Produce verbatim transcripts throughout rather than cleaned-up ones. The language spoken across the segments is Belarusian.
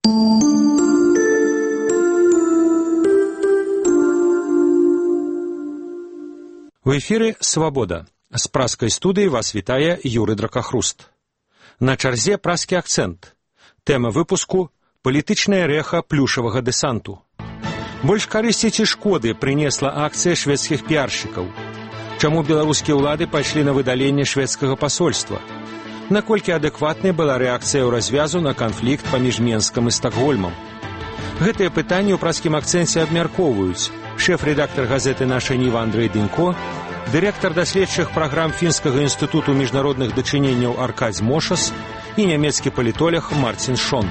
У эфіры «Свабода». З праскай студыі вас вітае Юры Дракахруст. На чарзе праскі акцэнт. Тэма выпуску – палітычнае рэха плюшавага дэсанту. Больш карысці ці шкоды прынесла акцыя шведскіх піаршчыкаў. Чаму беларускія ўлады пайшлі на выдаленне шведскага пасольства? Наколькі адэкватнай была рэакцыя ў развязу на канфлікт паміж Менскам і Стакгольмам? Гэтыя пытанні ў праскім акцэнце абмяркоўваюць шэф-рэдактар газеты «Наша Ніва» Андрэй Дынько, дырэктар даследчых праграм Фінскага інстытуту міжнародных дачыненняў Аркадзь Мошас і нямецкі палітолог Марцін Шон.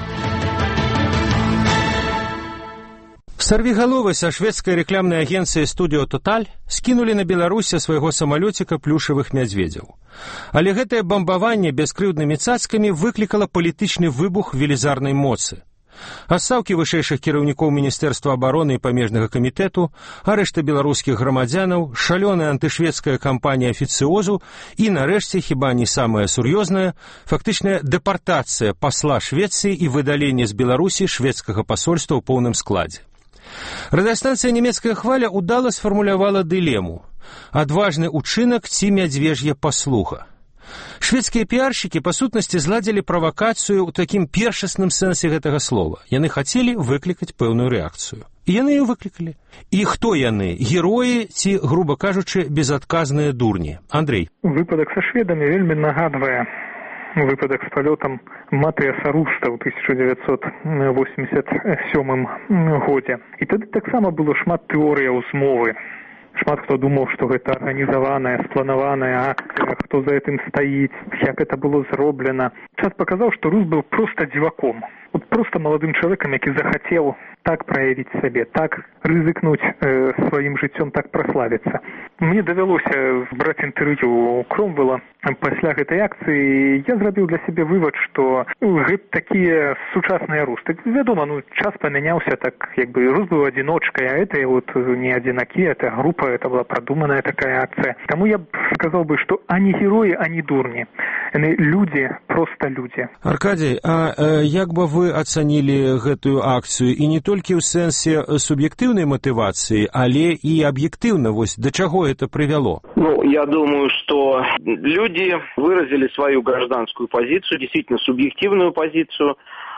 Сарвігаловы са шведскай рэкламнай агенцыі «Студіо Тоталь» скінулі на Беларусь свайго самалёціка плюшавых мядзведзяў. Але гэтае бамбаванне бяскрыўднымі цацкамі выклікала палітычны выбух велізарнай моцы. Адстаўкі вышэйшых кіраўнікоў Міністэрства абароны і памежнага камітэту, арэшты беларускіх грамадзянаў, шалёная антышведская кампанія афіцыозу і, нарэшце, хіба не самая сур'ёзная, фактычная дэпартацыя пасла Швецыі і выдаленне з Беларусі шведскага пасольства ў поўным складзе. Радыёстанцыя «Нямецкая хваля» удала сфармулявала дылему: адважны ўчынак ці мядзвеж'я паслуга. Шведскія піаршчыкі, па сутнасці, зладзілі правакацыю ў такім першасным сэнсе гэтага слова. Яны хацелі выклікаць пэўную рэакцыю. І яны яе выклікалі. І хто яны? Героі ці, груба кажучы, безадказныя дурні? Андрэй. Выпадак са шведамі вельмі нагадвае выпадак з палётам Матыяса Руста ў тысяча дзевяцьсот восемьдесят сёмым годзе. І тады таксама было шмат тэорыяў змовы. Шмат хто думаў, што гэта арганізаваная, спланаваная акцыя, хто за гэтым стаіць, як гэта было зроблена. Час паказаў, што Рус быў проста дзіваком. Вот просто маладым чалавекам, які захацеў так праявіць сабе, так рызыкнуць э, сваім жыццём, так праславіцца. Мне давялося браць інтэрв'ю у Кромвела пасля гэтай акцыі. Я зрабіў для сябе вывад, што гэта такія сучасныя Русты. Вядома, ну, час памяняўся, так як бы Рус быў адзіночкай, а это вот не адзінакі, это група, это была продуманная такая акция. Тому я сказал бы, что они герои, они дурни. Они люди, просто люди. Аркадий, а э, як бы вы оценили гэтую акцию и не только в сенсе субъективной мотивации, але и объективно, вот до чего это привело? Ну, я думаю, что люди выразили свою гражданскую позицию, действительно субъективную позицию.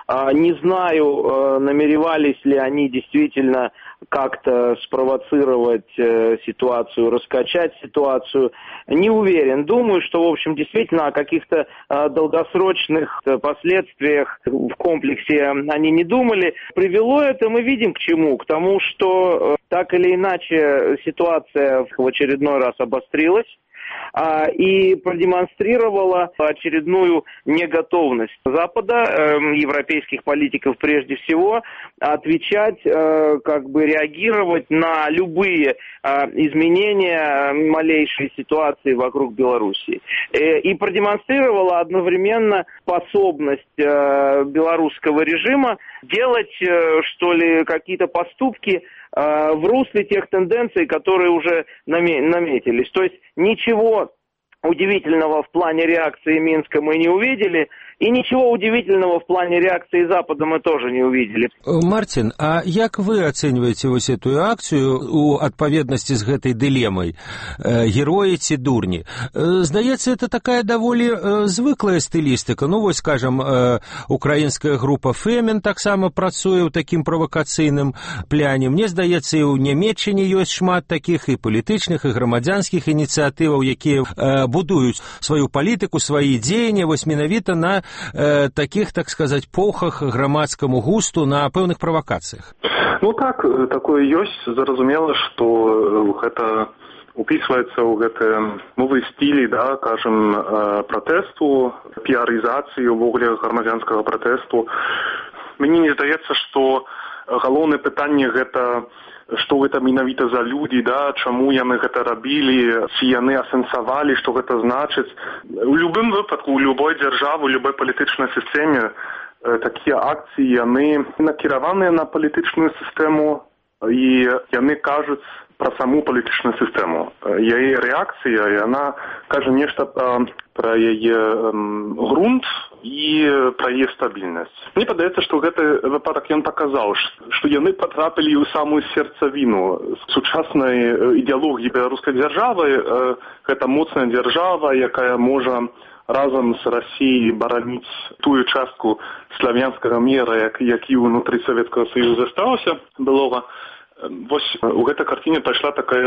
Не знаю, намеревались ли они действительно как-то спровоцировать ситуацию, раскачать ситуацию. Не уверен. Думаю, что, в общем, действительно о каких-то долгосрочных последствиях в комплексе они не думали. Привело это, мы видим, к чему? К тому, что так или иначе ситуация в очередной раз обострилась и продемонстрировала очередную неготовность Запада, европейских политиков прежде всего, отвечать, как бы реагировать на любые изменения малейшей ситуации вокруг Белоруссии. И продемонстрировала одновременно способность белорусского режима делать, что ли, какие-то поступки в русле тех тенденций, которые уже наметились. То есть ничего удивительного в плане реакции Минска мы не увидели, и ничего удивительного в плане реакции Запада мы тоже не увидели. Мартин, а як вы оцениваете вот эту акцию у адпаведнасці з гэтай дылемай героі ці дурні? Здаецца, это такая даволі звыклая стылістыка. Ну, вось, скажем, украінская група Фемен таксама працуе ў такім правакацыйным пляне. Мне здаецца, і ў Нямецчыне ёсць шмат такіх і палітычных, і грамадзянскіх ініцыятываў, якія будуюць сваю палітыку, свае дзеянні, вось менавіта на э, таких, так сказать, похах грамадскаму густу, на пэўных правакацыях. Ну так, такое ёсць. Зразумела, што гэта упісваецца ў гэты новы стілі, да, кажам, пратэсту, піарызацыі ўвогуле грамадзянскага пратэсту. Мне не здаецца, што галоўнае пытанне гэта што гэта менавіта за людзі, да, чаму яны гэта рабілі, ці яны асэнсавалі, што гэта значыць. У любым выпадку, у любой дзяржавы, у любой палітычнай сістэме такія акцыі, яны накіраваныя на палітычную сістэму, і яны кажуць про саму палітычную сістэму. Яе рэакцыя, яна кажа нешта пра яе грунт і пра яе стабільнасць. Мне падаецца, што гэты выпадак ён паказаў, што яны патрапілі ў самую сердцавіну сучаснай ідэалогіі беларускай дзяржавы. Гэта моцная дзяржава, якая можа разам з Расіяй бараніць тую частку славянскага мира, які ўнутры Савецкага Саюза засталася былога. Вось у гэтай карціне пайшла такая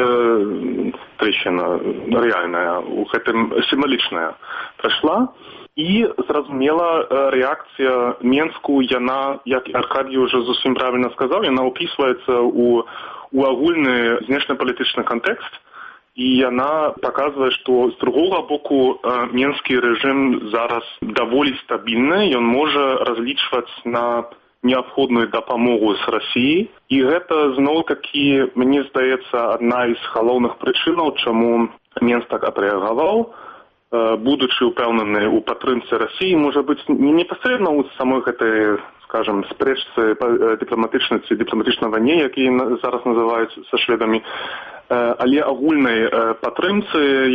трещина рэальная, у гэтым сімвалічная прайшла. І, зразумела, рэакцыя Менску, яна, як Аркадій уже зусім правильна сказаў, яна ўпісваецца ў, у агульны знешнепалітычны кантэкст, і яна паказвае, што з другога боку менскі рэжым зараз даволі стабільны, ён можа разлічваць на неабходную дапамогу з Расіі. І гэта зноў-такі, мне здаецца, адна з галоўных прычынаў, чаму Менск так адрэагаваў, будучы ўпэўнены ў падтрымцы Расіі, можа быць, не непасрэдна ў самой гэтай, скажем, спрэчцы дыпламатычнай ці дыпламатычнай вайне, які зараз называюць са шведамі, але агульнай падтрымцы,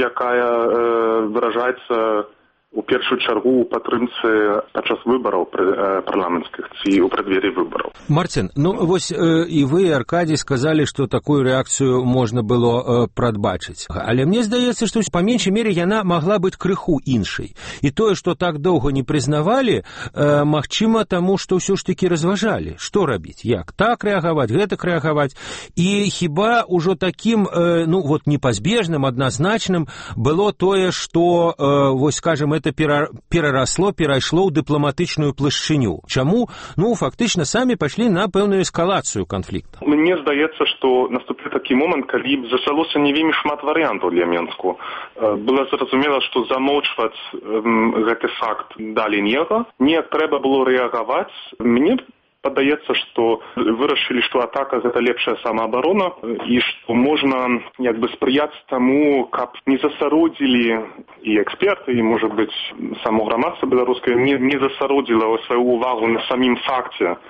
якая выражаецца у першую чаргу у падтрымцы падчас выбараў парламенцкіх ці ў прадвер'і выбараў. Марцін, ну вось і вы, Аркадій, сказалі, што такую рэакцыю можна было прадбачыць. Але мне здаецца, што па меншай мере яна магла быць крыху іншай. І тое, што так доўга не прызнавалі, магчыма, таму, што ўсё ж такі разважалі. Што рабіць? Як? Так рэагаваць, гэтак рэагаваць. І хіба ўжо такім, ну вот непазбежным, адназначным было тое, што, вось, скажем, это перарасло, перайшло ў дыпламатычную плашчыню. Чаму? Ну, фактычна, самі пайшлі на пэўную эскалацыю канфлікту. Мне здаецца, што наступіў такі момант, калі засталося не вельмі шмат варыянтаў для Менску. Было зразумела, што замоўчваць гэты факт далі нельга. Неяк трэба было рэагаваць. Мне падаецца, што вырашылі, што атака – гэта лепшая самаабарона, і што можна як бы спрыяць таму, каб не засародзілі і эксперты, і, можа быць, само грамадства беларускае не, не засародзіла сваю увагу на самім факце,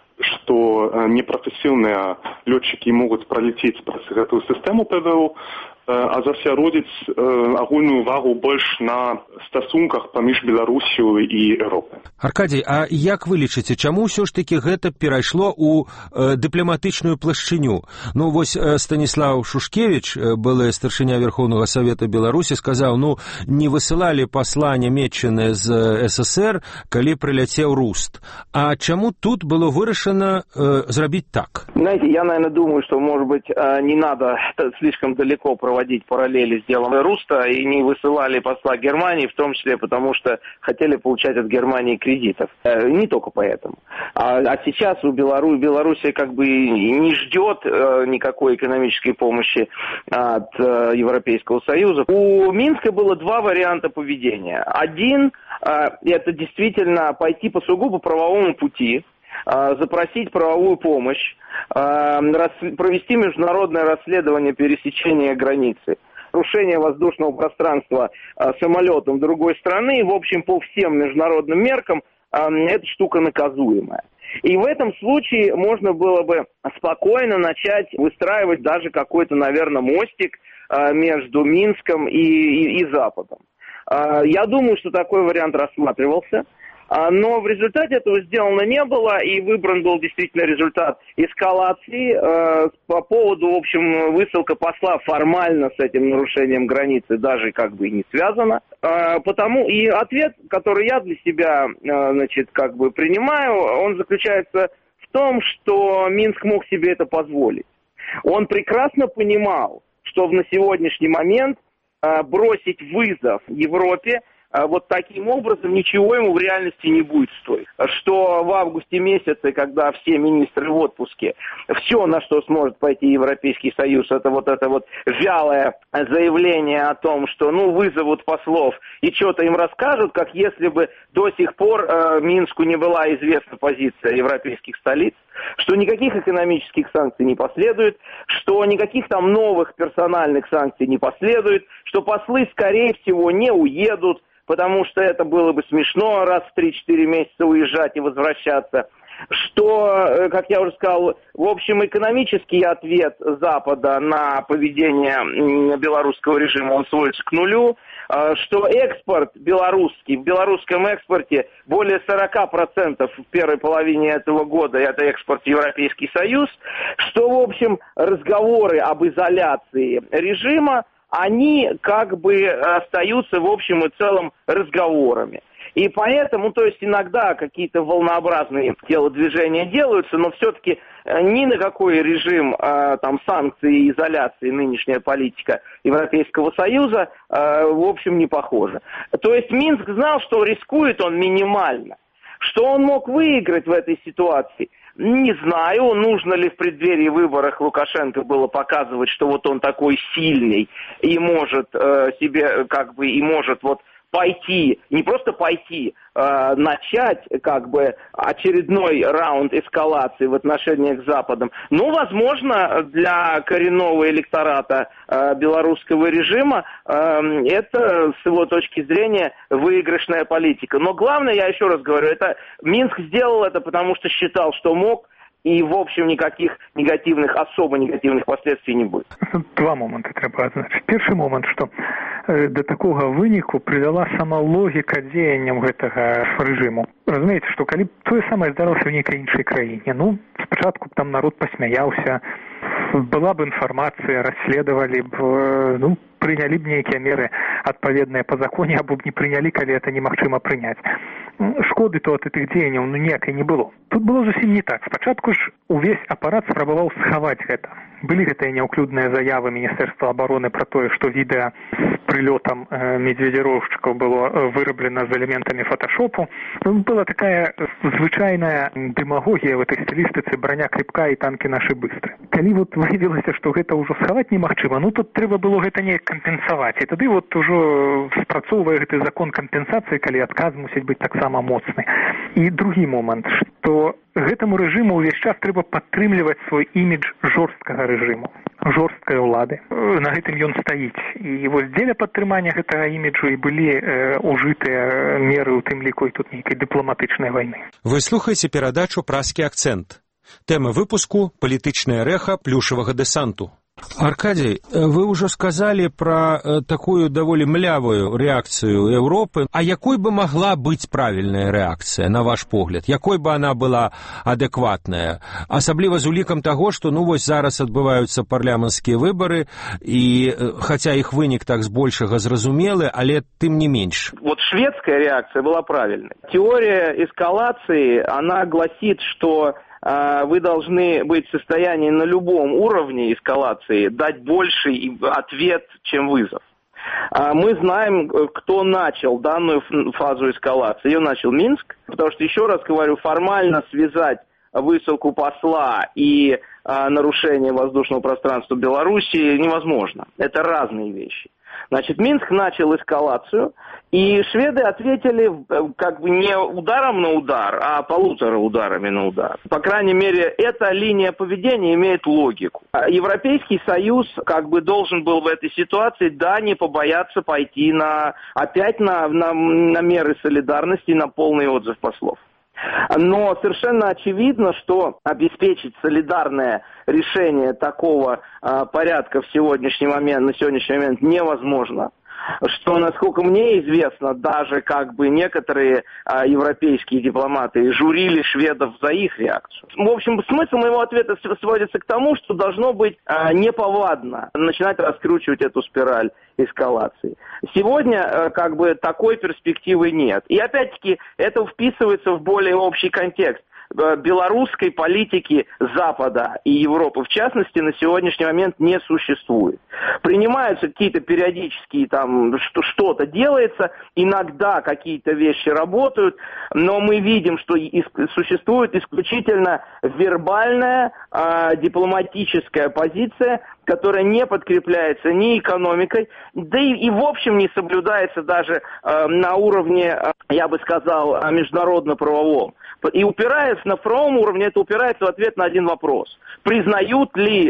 што непрафесійныя лётчыкі могуць пралецець праз гэтую сістэму ПВО, а засяродзіць агульную увагу больш на стасунках паміж Беларусю і Еўропай. Аркадій, а як вы лічыце, чаму ўсё ж такі гэта перайшло ў дыпламатычную плашчыню? Ну, вось Станіслав Шушкевіч, былы старшыня Верхоўнага Савета Беларусі, сказаў, ну, не высылалі пасла Нямецчыны з СССР, калі прыляцеў Руст. А чаму тут было вырашана э, зрабіць так? Знаете, я, наверное, думаю, что, может быть, не надо слишком далеко проводить проводить параллели с делом Руста и не высылали посла Германии, в том числе потому, что хотели получать от Германии кредитов. Не только поэтому. А, а сейчас у Беларуси, Белоруссия как бы не ждет э, никакой экономической помощи от э, Европейского Союза. У Минска было два варианта поведения. Один э, это действительно пойти по сугубо правовому пути, запросить правовую помощь, провести международное расследование пересечения границы, нарушение воздушного пространства самолетом другой страны, в общем, по всем международным меркам, эта штука наказуемая. И в этом случае можно было бы спокойно начать выстраивать даже какой-то, наверное, мостик между Минском и, и, и Западом. Я думаю, что такой вариант рассматривался. Но в результате этого сделано не было, и выбран был действительно результат эскалации. Э, по поводу, в общем, высылка посла формально с этим нарушением границы даже как бы и не связана. Э, потому и ответ, который я для себя, э, значит, как бы принимаю, он заключается в том, что Минск мог себе это позволить. Он прекрасно понимал, что на сегодняшний момент э, бросить вызов Европе вот таким образом ничего ему в реальности не будет стоить. Что в августе месяце, когда все министры в отпуске, все, на что сможет пойти Европейский Союз, это вот это вот вялое заявление о том, что ну вызовут послов и что-то им расскажут, как если бы до сих пор э, Минску не была известна позиция европейских столиц, что никаких экономических санкций не последует, что никаких там новых персональных санкций не последует, что послы, скорее всего, не уедут, потому что это было бы смешно раз в три-четыре месяца уезжать и возвращаться. Что, как я уже сказал, в общем, экономический ответ Запада на поведение белорусского режима, он сводится к нулю, что экспорт белорусский, в белорусском экспорте более сорок процентов в первой половине этого года, это экспорт в Европейский Союз, что, в общем, разговоры об изоляции режима, они как бы остаются в общем и целом разговорами. И поэтому, то есть иногда какие-то волнообразные телодвижения делаются, но все-таки ни на какой режим там, санкций и изоляции нынешняя политика Европейского Союза, в общем, не похожа. То есть Минск знал, что рискует он минимально. Что он мог выиграть в этой ситуации? Не знаю, нужно ли в преддверии выборов Лукашенко было показывать, что вот он такой сильный и может э, себе, как бы, и может вот пойти, не просто пойти, э, начать как бы очередной раунд эскалации в отношениях с Западом. Но, возможно, для коренного электората э, белорусского режима э, это, с его точки зрения, выигрышная политика. Но главное, я еще раз говорю, это Минск сделал это, потому что считал, что мог, и, в общем, никаких негативных, особо негативных последствий не будет. Два момента треба адзначыць. Першы момент, што э, да такога выніку прывяла сама логіка дзеянняў гэтага рэжыму. Разумееце, што калі тое самае здарылася ў нейкай іншай краіне, ну, спачатку там народ пасмяяўся, была б інфармацыя, расследавалі б, э, ну, прынялі б нейкія меры адпаведныя па законе, або б не прынялі, калі это немагчыма прыняць. Шкоды то ад гэтых дзеянняў ну ніякай не было. Тут было зусім не так. Спачатку ж увесь апарат спрабаваў схаваць гэта. Былі гэтыя няўклюдныя заявы Міністэрства абароны пра тое, што відэа з прылётам э, медведзіроўшчыкаў было выраблена з элементамі фоташопу. Была такая звычайная дэмагогія в этой стылістыцы броня крепка і танкі нашы быстры. Калі вот выявілася, што гэта ўжо схаваць немагчыма, ну тут трэба было гэта неяк кампенсаваць. І тады вот ужо спрацоўвае гэты закон кампенсацыі, калі адказ мусіць быць таксама моцны. І другі момант, што гэтаму рэжыму ўвесь час трэба падтрымліваць свой імідж жорсткага рэжыму, жорсткай улады. На гэтым ён стаіць. І вось дзеля падтрымання гэтага іміджу і былі э, ужытыя меры, у тым ліку і тут нейкай дыпламатычнай вайны. Вы слухаеце перадачу «Празкі акцэнт». Тэма выпуску «Палітычнае рэха плюшавага дэсанту». Аркадий, вы уже сказали про такую довольно млявую реакцию Европы. А якой бы могла быть правильная реакция, на ваш погляд? Якой бы она была адекватная? Асабліва з улікам того, что ну вось зараз адбываюцца парламенцкія выборы, и хотя их вынік так збольшага зразумелы, але тым не менш. Вот шведская реакция была правильной. Теория эскалации, она гласит, что вы должны быть в состоянии на любом уровне эскалации дать больший ответ, чем вызов. Мы знаем, кто начал данную фазу эскалации. Ее начал Минск, потому что, еще раз говорю, формально связать высылку посла и нарушение воздушного пространства Белоруссии невозможно. Это разные вещи. Значит, Минск начал эскалацию, и шведы ответили как бы не ударом на удар, а полутора ударами на удар. По крайней мере, эта линия поведения имеет логику. Европейский Союз как бы должен был в этой ситуации, да, не побояться пойти на, опять на, на, на меры солидарности, на полный отзыв послов. Но совершенно очевидно, что обеспечить солидарное решение такого а, порядка в сегодняшний момент, на сегодняшний момент невозможно. Что, насколько мне известно, даже как бы некоторые а, европейские дипломаты журили шведов за их реакцию. В общем, смысл моего ответа сводится к тому, что должно быть а, неповадно начинать раскручивать эту спираль эскалации. Сегодня а, как бы такой перспективы нет. И опять-таки это вписывается в более общий контекст белорусской политики Запада и Европы, в частности, на сегодняшний момент не существует. Принимаются какие-то периодические, там, что-то делается, иногда какие-то вещи работают, но мы видим, что существует исключительно вербальная э, дипломатическая позиция, которая не подкрепляется ни экономикой, да и, и в общем не соблюдается даже э, на уровне, э, я бы сказал, международно-правовом. И упирается на правовом уровне, это упирается в ответ на один вопрос. Признают ли э,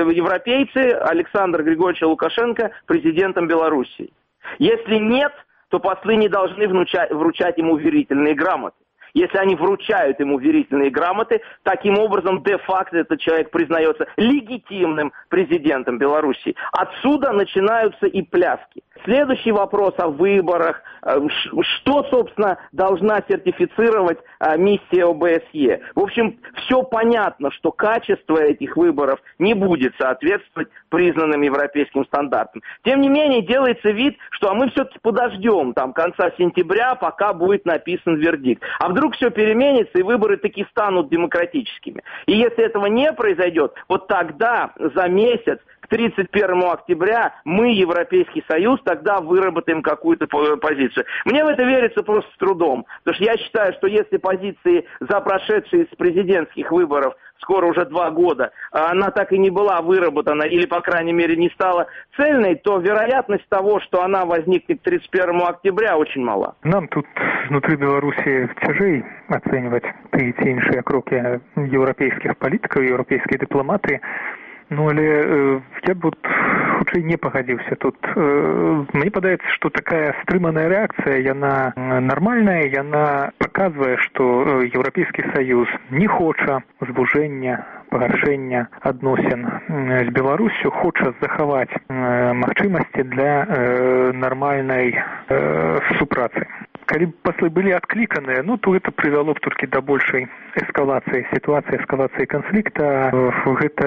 европейцы Александра Григорьевича Лукашенко президентом Белоруссии? Если нет, то послы не должны вручать, вручать ему верительные грамоты. Если они вручают ему верительные грамоты, таким образом, де-факто этот человек признается легитимным президентом Беларуси. Отсюда начинаются и пляски. Следующий вопрос о выборах. Что, собственно, должна сертифицировать миссия о бэ эс е? В общем, все понятно, что качество этих выборов не будет соответствовать признанным европейским стандартам. Тем не менее, делается вид, что а мы все-таки подождем там конца сентября, пока будет написан вердикт. А вдруг все переменится, и выборы таки станут демократическими. И если этого не произойдет, вот тогда за месяц, к тридцать первому октября, мы, Европейский Союз, тогда выработаем какую-то позицию. Мне в это верится просто с трудом. Потому что я считаю, что если позиции за прошедшие с президентских выборов скоро уже два года, она так и не была выработана, или, по крайней мере, не стала цельной, то вероятность того, что она возникнет к тридцать первому октября, очень мала. Нам тут внутри Беларуси тяжей оценивать те ці іншыя кроки европейских политиков, европейской дипломатии. Ну, але э, я бы вот хутчэй не пагадзіўся тут. Э, мне падаецца, што такая стрыманая рэакцыя, яна нармальная, яна паказвае, што Еўрапейскі Саюз не хоча звужэння, пагаршэння адносін з Беларусю, хоча захаваць э, магчымасці для э, нармальнай э, супрацы. Калі б паслы былі адкліканыя, ну, то гэта прывяло б толькі да большай эскалацыі сітуацыі, эскалацыі канфлікта. Гэта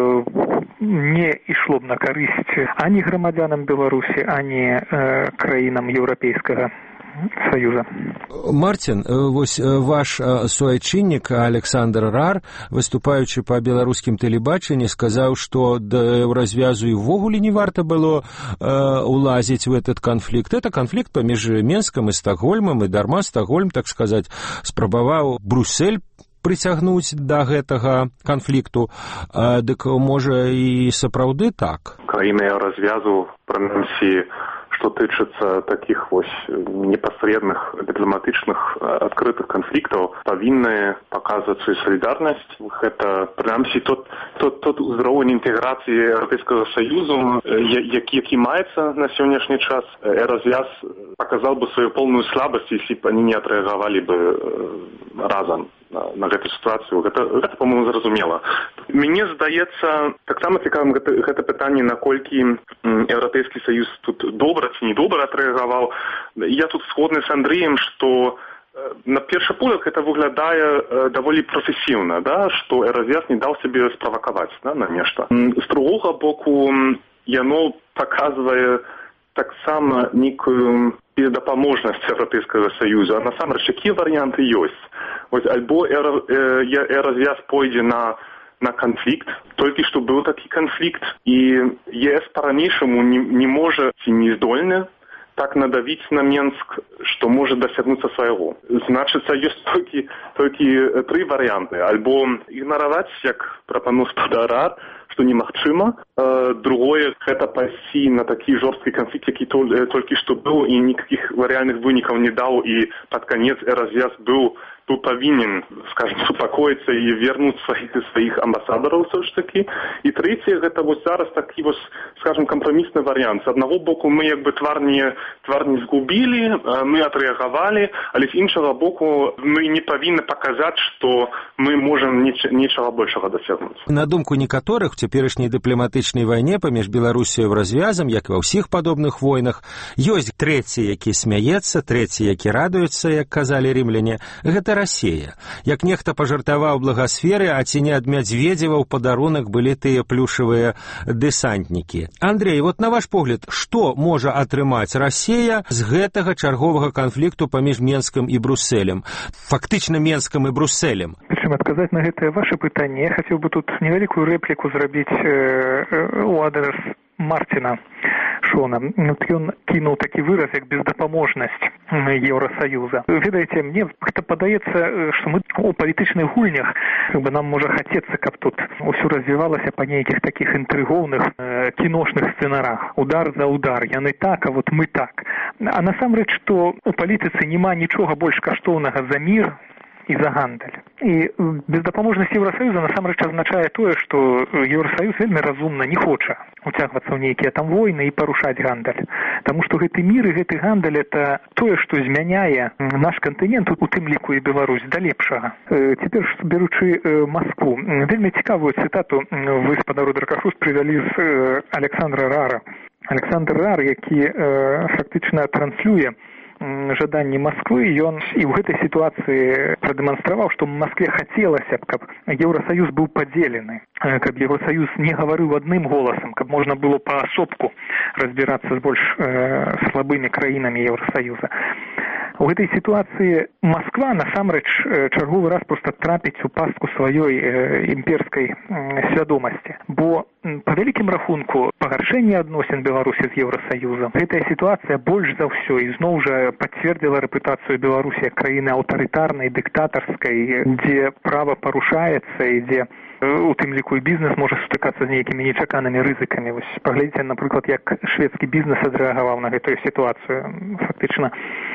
не ішло б на карысць ані грамадзянам Беларусі, ані э, краінам Еўрапейскага Союза. Мартин, вось ваш суайчыннік Александр Рар, выступаючы па беларускім тэлебачанні, сказаў, што да развязу і ўвогуле не варта было э, улазіць в этот конфликт. Это конфликт паміж Менскам і Стокгольмам, і дарма Стокгольм, так сказаць, спрабаваў Брюссель прыцягнуць да гэтага канфлікту. А, дык, можа, і сапраўды так? Краіны развязу, прынамсі, что тычыцца таких вось непосредных дыпламатычных адкрытых канфліктаў, павінны паказваць сваю салідарнасць. Гэта прынамсі тот тот тот узровень інтэграцыі Еўрапейскага Саюзу, які які маецца на сённяшні час. Развяз паказаў бы сваю полную слабасць, если б они не адрэагавалі бы разам на, на гэту сітуацыю. Гэта, гэта по-моему, зразумела. Мне здаецца, таксама цікавым гэта, гэта пытанне, наколькі Еўрапейскі Саюз тут добра ці недобра адрэагаваў. Я тут згодны з Андреем, што на першы погляд гэта выглядае даволі прафесіўна, да, што развяз не даў сябе справакаваць, да, на нешта. З другога боку, яно паказвае таксама нейкую бездапаможнасць Еўрапейскага Саюза. А насамрэч, якія варыянты ёсць? Вось альбо развяз пойдзе на на конфликт, толькі што быў такі конфликт, і ЕС па-ранейшаму не, не можа ці не здольны так надавіць на Менск, што можа дасягнуцца свайго. Значыцца, ёсць толькі, толькі тры варыянты. Альбо ігнараваць, як прапануў гаспадар Рар, што немагчыма. Другое, гэта пайсці на такі жорсткі канфлікт, які толькі што быў, і ніякіх рэальных вынікаў не даў, і пад канец развяз быў тут павінен, скажем, супакоіцца і вернуць сваіх, сваіх амбасадараў ўсё ж такі. І трэцяе, гэта вось зараз такі вось, скажем, кампрамісны варыянт. З аднаго боку, мы як бы твар не, твар не згубілі, мы адрэагавалі, але з іншага боку, мы не павінны паказаць, што мы можам неч, нечага большага дасягнуць. На думку некаторых, у цяперашняй дыпламатычнай вайне паміж Беларусію і развязам, як і ва ўсіх падобных войнах, ёсць трэці, які смяецца, трэці, які радуецца, як казалі рымляне, гэта Расія. Як нехта пажартаваў благасферы, а ці не ад Мядзведзева ў падарунак былі тыя плюшавыя дэсантнікі. Андрей, вот на ваш погляд, што можа атрымаць Расія з гэтага чарговага канфлікту паміж Менскам і Брусселем? Фактычна Менскам і Брусселем. Чым адказаць на гэтае ваше пытанне, я хацеў бы тут невялікую рэпліку зрабіць э, э, у адрес Мартина Шона. Ён кінуў такі выраз, як бездапаможнасць Еўросаюза. Ведаеце, мне гэта падаецца, што мы у палітычных гульнях, как бы нам можа хацецца, каб тут усё развівалася па нейкіх такіх інтрыгоўных э, кіношных сцэнарах. Удар за удар, яны так, а вот мы так. А насамрэч, што у палітыцы няма нічога больш каштоўнага за мір, і за гандаль. І бездапаможнасць Еўрасаюза насамрэч азначае тое, што Еўрасаюз вельмі разумна не хоча уцягвацца ў нейкія там войны і парушаць гандаль. Таму што гэты мір і гэты гандаль это тое, што змяняе наш кантынент, у тым ліку і Беларусь, да лепшага. Цяпер беручы Маскву, вельмі цікавую цытату вы, спадару Дракахрус, прывялі з Александра Рара. Александр Рар, які э, фактычна транслюе жаданні Масквы, ён і ў гэтай сітуацыі прадэманстраваў, што Маскве хацелася б, каб Еўрасаюз быў падзелены, каб Еўрасаюз не гаварыў адным голасам, каб можна было паасобку разбірацца з больш э, слабымі краінамі Еўрасаюза. У гэтай сітуацыі Масква насамрэч чарговы раз проста трапіць у пастку сваёй э, імперскай э, свядомасці. Бо па вялікім рахунку пагаршэнне адносін Беларусі з Еўрасаюзам, гэтая сітуацыя больш за ўсё ізноў жа пацвердзіла рэпутацыю Беларусі як краіны аўтарытарнай, дыктатарскай, дзе права парушаецца і дзе у тым ліку і бізнес можа сутыкацца з нейкімі нечаканымі рызыкамі. Вось паглядзіце, напрыклад, як шведскі бізнес адрэагаваў на гэтую сітуацыю. Фактычна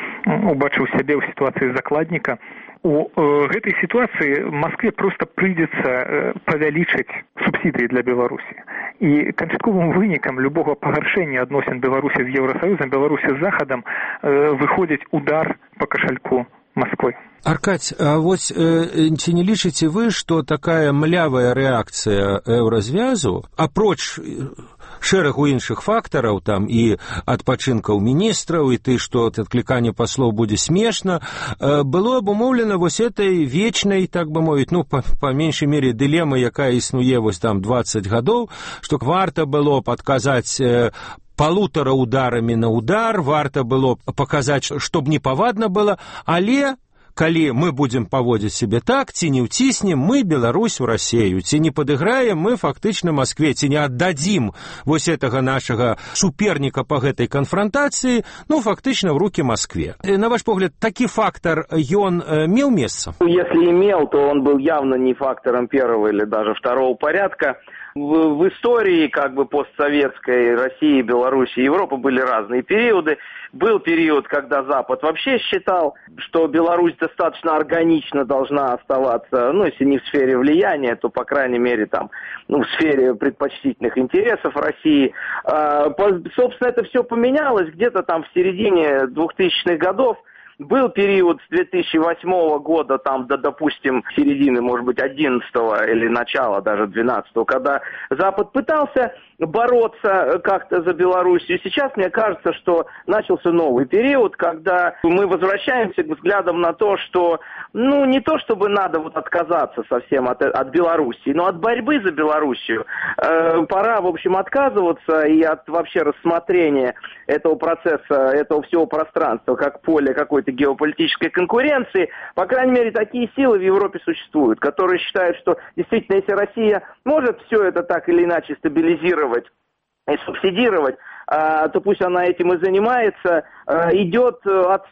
убачыў сябе ў сітуацыі закладніка. У э, гэтай сітуацыі Маскве проста прыйдзецца э, павялічыць субсідыі для Беларусі. І канчатковым вынікам любога пагаршэння адносін Беларусі з Еўрасаюзам, Беларусі з Захадам э, выходзіць удар па кашальку Москвы. Аркадь, а вось э, ці не лічыце вы, што такая млявая рэакцыя еўразвязу, апроч шэрагу іншых фактараў, там і адпачынкаў міністраў, і ты, што адкліканне паслоў будзе смешна, э, было абумоўлена вось этой вечнай, так бы мовіць, ну, па, па меншай мере дылема, якая існуе вось там дваццаць гадоў, што варта было падказаць э, полутора ударамі на удар, варта было паказаць, чтоб не павадна было, але калі мы будзем паводзіць сябе так, ці не ўціснем мы Беларусь у Расею, ці не падыграем мы фактычна Маскве, ці не аддадзім вось гэтага нашага суперніка па гэтай канфрантацыі, ну, фактычна ў рукі Маскве. На ваш погляд, такі фактор, ён э, меў месца? Если имел, то он был явно не фактором первого или даже второго порядка. В, в истории как бы постсоветской России, Беларуси и Европы были разные периоды. Был период, когда Запад вообще считал, что Беларусь достаточно органично должна оставаться, ну, если не в сфере влияния, то, по крайней мере, там, ну, в сфере предпочтительных интересов России. А, по, собственно, это все поменялось где-то там в середине двухтысячных годов. Был период с две тысячи восьмого года, там, до, допустим, середины, может быть, одиннадцатого или начала даже двенадцатого, когда Запад пытался бороться как-то за Белоруссию. Сейчас, мне кажется, что начался новый период, когда мы возвращаемся к взглядам на то, что, ну, не то чтобы надо вот отказаться совсем от, от Белоруссии, но от борьбы за Белоруссию э, пора, в общем, отказываться и от вообще рассмотрения этого процесса, этого всего пространства, как поле какой-то геополитической конкуренции. По крайней мере, такие силы в Европе существуют, которые считают, что действительно, если Россия может все это так или иначе стабилизировать и субсидировать, то пусть она этим и занимается. Идет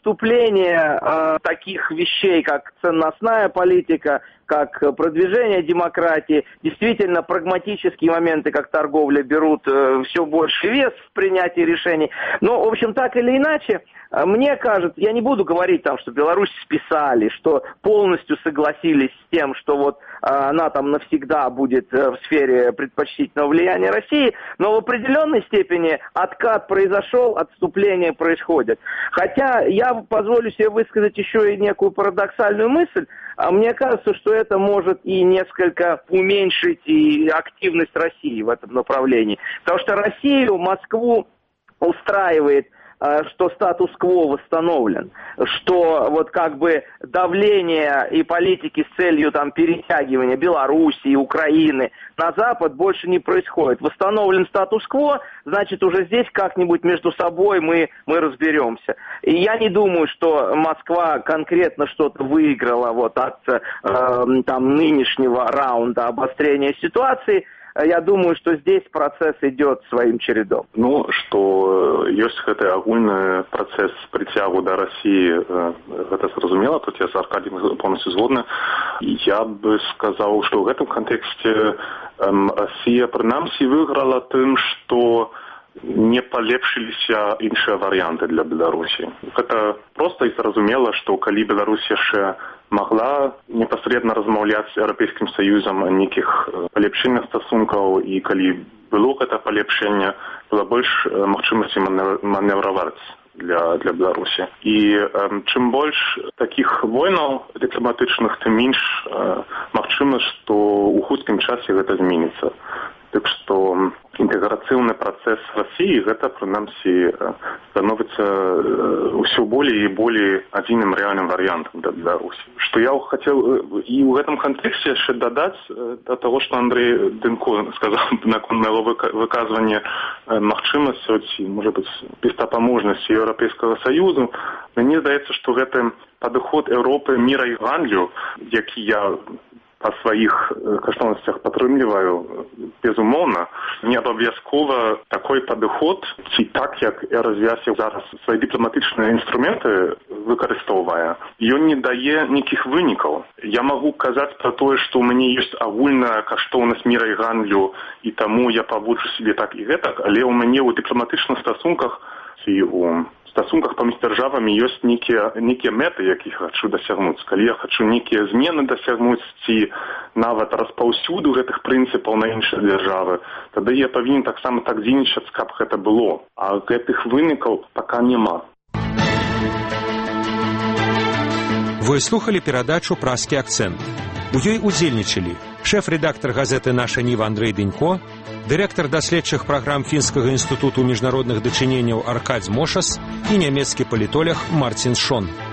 отступление таких вещей, как ценностная политика, как продвижение демократии. Действительно, прагматические моменты, как торговля, берут все больше вес в принятии решений. Но, в общем, так или иначе, мне кажется, я не буду говорить там, что Беларусь списали, что полностью согласились с тем, что вот она там навсегда будет в сфере предпочтительного влияния России, но в определенной степени откат произошел, отступление происходит. Хотя я позволю себе высказать еще и некую парадоксальную мысль. Мне кажется, что это может и несколько уменьшить и активность России в этом направлении. Потому что Россию, Москву устраивает, что статус-кво восстановлен, что вот как бы давление и политики с целью там перетягивания Белоруссии, Украины на Запад больше не происходит. Восстановлен статус-кво, значит уже здесь как-нибудь между собой мы, мы разберемся. И я не думаю, что Москва конкретно что-то выиграла вот от э, там нынешнего раунда обострения ситуации. Я думаю, что здесь процесс идет своим чередом. Ну, что есть гэты агульны працэс прыцягу да России, гэта зразумела, тут я з Аркадием полностью згодны. Я бы сказал, что в этом контексте Россия, прынамсі, выиграла тым, что не палепшыліся іншыя варыянты для Беларусі. Гэта проста і зразумела, што калі Беларусь яшчэ магла непасрэдна размаўляць з Еўрапейскім Саюзам о нейкіх палепшэннях стасункаў, і калі было гэта палепшэнне, была больш магчымасці манеўраваць для, для Беларусі. І э, чым больш такіх войнаў дыпламатычных, тым менш э, магчымасць, што ў хуткім часе гэта зменіцца. Так што інтэграцыйны працэс Расіі гэта, прынамсі, становіцца ўсё болей і болей адзіным рэальным варыянтам для Беларусі. Што я хацеў і ў гэтым кантэксце яшчэ дадаць да таго, што Андрэй Дынко сказаў наконт майго выказвання магчымасцяў ці, можа быць, беспаможнасці Еўрапейскага Саюзу. Мне здаецца, што гэты падыход Еўропы міра і гандлю, які я па сваіх каштоўнасцях падтрымліваю, безумоўна, не абавязкова такой падыход, ці так, як развясіў зараз свае дыпламатычныя інструменты выкарыстоўвае, ён не дае нейкіх вынікаў. Я магу казаць пра тое, што ў мяне ёсць агульная каштоўнасць міра і гандлю, і таму я паводжу сябе так і гэтак, але ў мяне ў дыпламатычных стасунках ці ў стасунках паміж дзяржавамі ёсць нейкія, нейкія мэты, якіх хачу дасягнуць. Калі я хачу нейкія змены дасягнуць ці нават распаўсюду гэтых прынцыпаў на іншыя дзяржавы, тады я павінен таксама так дзейнічаць, каб гэта было. А гэтых вынікаў пака няма. Вы слухали перадачу «Празкі акцэнт». У ёй удзельнічалі шэф-рэдактар газеты «Наша Ніва» Андрэй Дынько, дырэктар даследчых праграм Фінскага інстытуту міжнародных дачыненняў Аркадзь Мошас і нямецкі палітолог Марцін Шон.